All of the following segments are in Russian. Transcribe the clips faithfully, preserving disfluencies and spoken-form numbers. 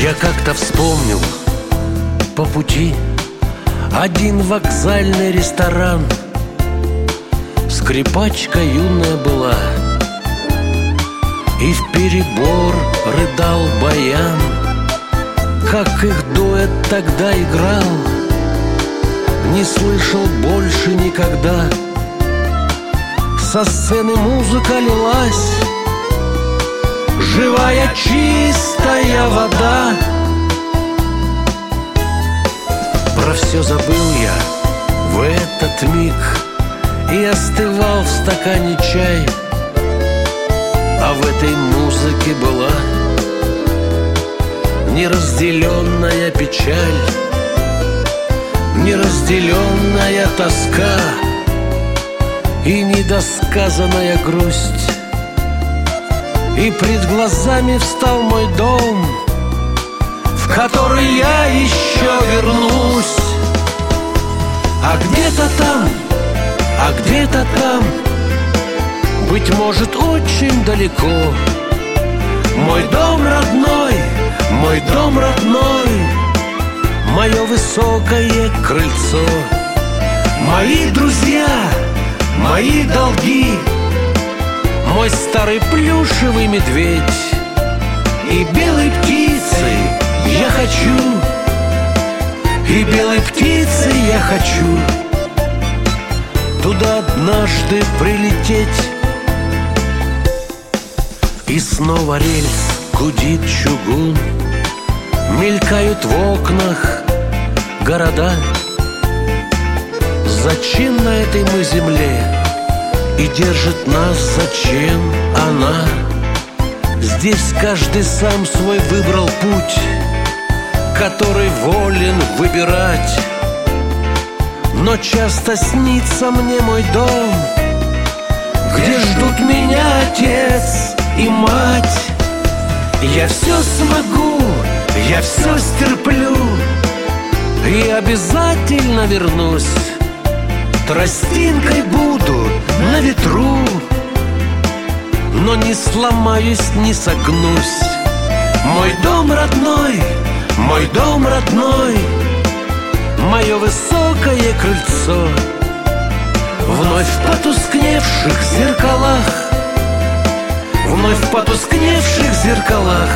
Я как-то вспомнил по пути один вокзальный ресторан. Скрипачка юная была, и вперебор рыдал баян. Как их дуэт тогда играл, не слышал больше никогда. Со сцены музыка лилась, живая чистая вода. Про все забыл я в этот миг, и остывал в стакане чай. А в этой музыке была неразделенная печаль, неразделенная тоска и недосказанная грусть. И пред глазами встал мой дом, в который я еще вернусь. А где-то там, а где-то там, быть может, очень далеко, мой дом родной, мой дом родной, мое высокое крыльцо, мои друзья, мои долги, мой старый плюшевый медведь. И белой птицей я хочу, и белой птицей я хочу туда однажды прилететь. И снова рельс, гудит чугун, мелькают в окнах города. Зачем на этой мы земле, и держит нас зачем она? Здесь каждый сам свой выбрал путь, который волен выбирать. Но часто снится мне мой дом, где ждут меня отец и мать. Я все смогу, я все стерплю, и обязательно вернусь. Тростинкой буду на ветру, но не сломаюсь, не согнусь. Мой дом родной, мой дом родной, мое высокое крыльцо. Вновь в потускневших зеркалах, вновь в потускневших зеркалах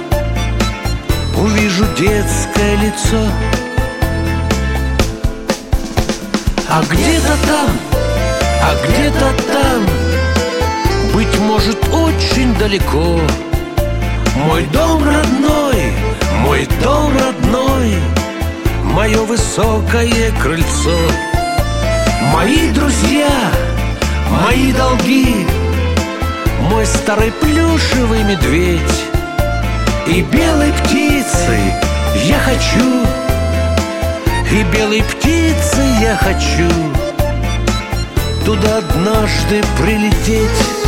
увижу детское лицо. А где-то там, а где-то там, быть может, очень далеко, мой дом родной, мой дом родной, мое высокое крыльцо, мои друзья, мои долги, мой старый плюшевый медведь. И белой птицей я хочу, и белой птицей я хочу туда однажды прилететь.